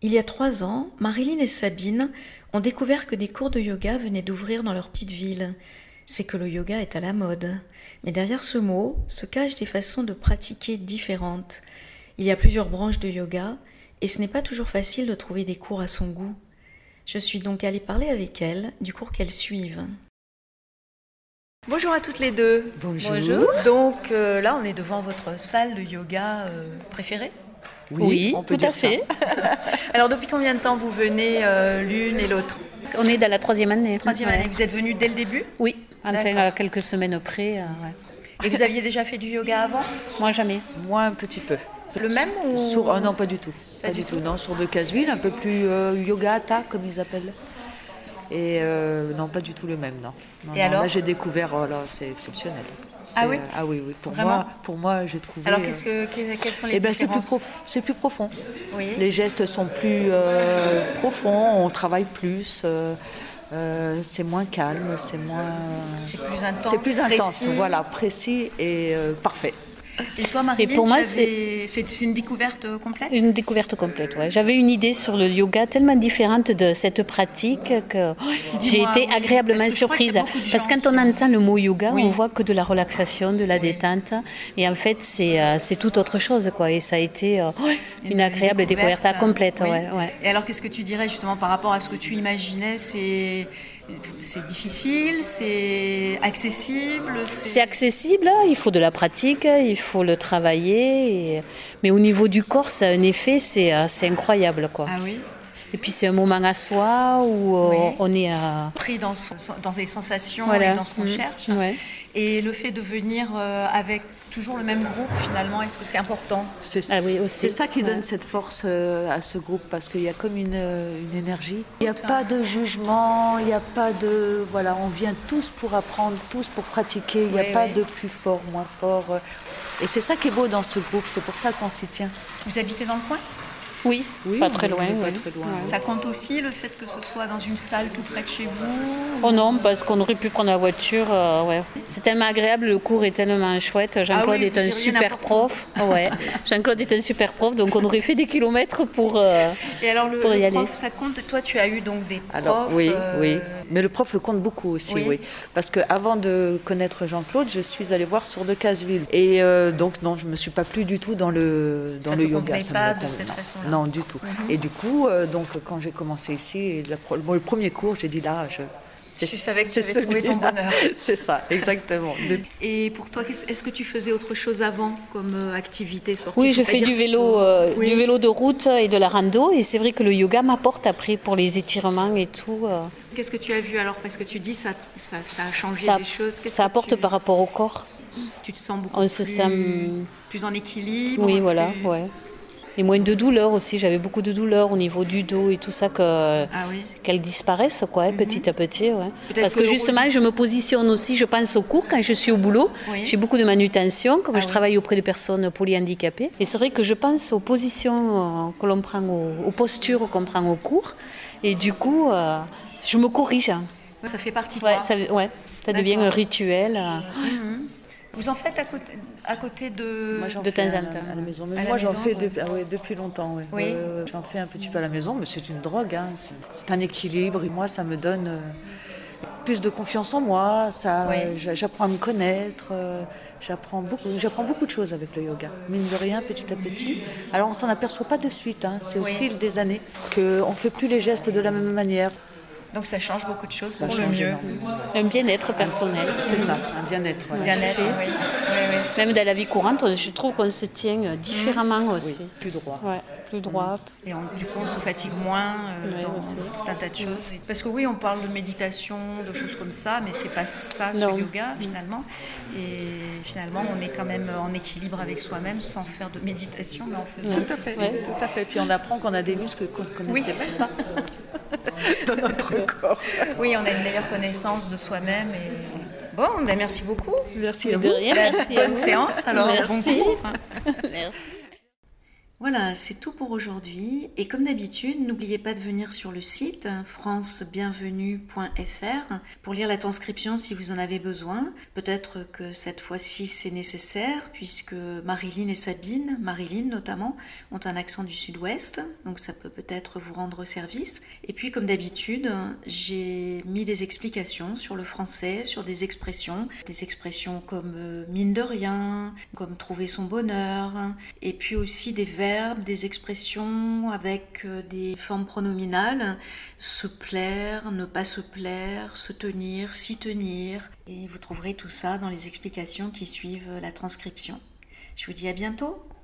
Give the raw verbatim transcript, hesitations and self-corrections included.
Il y a trois ans, Marilyn et Sabine ont découvert que des cours de yoga venaient d'ouvrir dans leur petite ville. C'est que le yoga est à la mode. Mais derrière ce mot se cachent des façons de pratiquer différentes. Il y a plusieurs branches de yoga et ce n'est pas toujours facile de trouver des cours à son goût. Je suis donc allée parler avec elles du cours qu'elles suivent. Bonjour à toutes les deux. Bonjour. Bonjour. Donc euh, là, on est devant votre salle de yoga euh, préférée ? Oui, Oui, on peut tout dire à fait. Alors depuis combien de temps vous venez euh, l'une et l'autre ? On est dans la troisième année. Troisième Ouais. année. Vous êtes venue dès le début ? Oui, enfin D'accord. à quelques semaines près. euh, ouais. Et vous aviez déjà fait du yoga avant ? Moi jamais. Moi un petit peu. Le même ou... Sur, ah non, pas du tout. Pas Pas, du du tout. Non, sur Decazeville, un peu plus euh, yoga hatha comme ils appellent. Et euh, non, pas du tout le même, non. non Et non, alors là, j'ai découvert, oh là, c'est exceptionnel. C'est, Ah oui euh, Ah oui, oui. Pour Vraiment moi, pour moi, j'ai trouvé. Alors qu'est-ce que, que- quelles sont les Eh ben, c'est plus, différences ? prof- c'est plus profond. Oui. Les gestes sont plus euh, profonds, on travaille plus, euh, euh, c'est moins calme, c'est moins. C'est plus intense. C'est plus intense, précis. voilà, précis et euh, parfait. Et toi, Marilyn, Et pour moi, tu avais- c'est... c'est une découverte euh, complète ? Une découverte complète. Ouais. J'avais une idée sur le yoga tellement différente de cette pratique que oh, j'ai Dis-moi, été oui, agréablement parce que je crois qu'il y surprise. a beaucoup de Parce que gens quand on qui- entend le mot yoga, Oui. on voit que de la relaxation, de la détente. Et en fait, c'est, euh, c'est tout autre chose. Quoi. Et ça a été euh, une, agréable découverte, découverte, complète. oui. Ouais, ouais. Et alors, qu'est-ce que tu dirais justement par rapport à ce que tu imaginais ? C'est, c'est difficile, c'est accessible, C'est accessible, il faut de la pratique, il faut le travailler. et- Mais au niveau du corps, ça a un effet, c'est, euh, c'est incroyable. Quoi. Ah oui. Et puis c'est un moment à soi où euh, Oui. on est à... Pris dans, son- dans des sensations Voilà. et dans ce qu'on Mmh. cherche. Ouais. Et le fait de venir euh, avec toujours le même groupe, finalement, est-ce que c'est important ? C'est, Ah oui, aussi. c'est ça qui donne Ouais. cette force euh, à ce groupe parce qu'il y a comme une, euh, une énergie. Il n'y a pas de jugement, il n'y a pas de... Voilà, on vient tous pour apprendre, tous pour pratiquer. Il n'y a Oui, pas oui. de plus fort, moins fort. euh. Et c'est ça qui est beau dans ce groupe, c'est pour ça qu'on s'y tient. Vous habitez dans le coin ? Oui, Oui, pas on très est- on loin. est pas ouais. très loin. Ouais. Ça compte aussi le fait que ce soit dans une salle tout près de chez vous ? Oh non, parce qu'on aurait pu prendre la voiture. euh, ouais. C'est tellement agréable, le cours est tellement chouette. Jean-Claude Ah oui, est vous un iriez super n'importe où. prof. Ouais. Jean-Claude est un super prof, donc on aurait fait des kilomètres pour... euh, Et alors, le, Pour y le aller. prof, ça compte ? Toi, tu as eu donc des profs Alors oui, euh, oui. Mais le prof le compte beaucoup aussi, Oui. oui. Parce qu'avant de connaître Jean-Claude, je suis allée voir sur Decazeville. Et euh, donc non, je ne me suis pas plu du tout dans le, dans Ça le te yoga. convenait Ça pas me de convenait- cette non. façon-là. Non, du tout. Et du coup, euh, donc, quand j'ai commencé ici, et la pro- bon, le premier cours, j'ai dit là, je... C'est, Tu savais que tu c'est avais trouvé ton celui-là. bonheur. C'est ça, exactement. De- Et pour toi, qu'est-ce- est-ce que tu faisais autre chose avant comme euh, activité sportive ? Oui, je Faut pas fais dire du sport. vélo, euh, Oui. du vélo de route et de la rando. Et c'est vrai que le yoga m'apporte après pour les étirements et tout. euh, Qu'est-ce que tu as vu alors ? Parce que tu dis ça, ça, ça a changé ça, des choses. Qu'est-ce ça que apporte tu, par rapport au corps. Tu te sens beaucoup On se plus, sent- plus en équilibre. Oui, voilà, plus- ouais. Et moins de douleurs aussi. J'avais beaucoup de douleurs au niveau du dos et tout ça, que, Ah oui. qu'elles disparaissent quoi, hein, petit à petit. Ouais. Peut-être Parce que que le justement, rôle- je me positionne aussi, je pense au cours quand je suis au boulot. Oui. J'ai beaucoup de manutention, comme Ah je oui. travaille auprès de personnes polyhandicapées. Et c'est vrai que je pense aux positions euh, que l'on prend, au- aux postures qu'on prend au cours. Et du coup, euh, je me corrige. hein. Ça fait partie de Ouais, toi. ça, ouais, ça devient D'accord. un rituel. euh. Vous en faites à côté, à côté de... Moi, j'en De fais temps à en la- temps. à la maison. Mais À la moi, j'en maison, fais ouais. depuis, ah ouais, depuis longtemps. Ouais. Oui. Euh, j'en fais un petit peu à la maison, mais c'est une drogue. hein. C'est, c'est un équilibre. Et moi, ça me donne euh, plus de confiance en moi. Ça, Oui. euh, j'a- j'apprends à me connaître. euh, j'apprends, beaucoup, j'apprends beaucoup de choses avec le yoga. Mine de rien, petit à petit. Alors, on s'en aperçoit pas de suite. hein. C'est au Oui. fil des années qu'on ne fait plus les gestes de la même manière. Donc ça change beaucoup de choses Ça pour le change mieux. énormément. Un bien-être personnel. C'est ça, un bien-être. voilà. Bien-être, C'est- oui. Oui, oui. Même dans la vie courante, je trouve qu'on se tient euh, différemment Oui, aussi. plus droit. Ouais, plus droit. Et on- du coup, on se fatigue moins euh, Ouais, dans aussi. tout un tas de choses. Parce que oui, on parle de méditation, de choses comme ça, mais c'est pas ça ce Non. yoga finalement. Et finalement, on est quand même en équilibre avec soi-même sans faire de méditation, mais en faisant. Tout à fait, Ouais. tout à fait. Puis on apprend qu'on a des muscles qu'on ne connaissait Oui. même pas dans notre corps. Oui, on a une meilleure connaissance de soi-même. Et... Bon, ben merci beaucoup. Merci à De vous. rien, merci à Bonne vous. séance, alors bon Merci. cours. Merci. Voilà, c'est tout pour aujourd'hui. Et comme d'habitude, n'oubliez pas de venir sur le site france bienvenue point f r pour lire la transcription si vous en avez besoin. Peut-être que cette fois-ci c'est nécessaire puisque Marilyn et Sabine, Marilyn notamment, ont un accent du sud-ouest, donc ça peut peut-être vous rendre service. Et puis comme d'habitude, j'ai mis des explications sur le français, sur des expressions, des expressions comme euh, mine de rien, comme trouver son bonheur, et puis aussi des verbes, des expressions avec des formes pronominales, se plaire, ne pas se plaire, se tenir, s'y tenir. Et vous trouverez tout ça dans les explications qui suivent la transcription. Je vous dis à bientôt.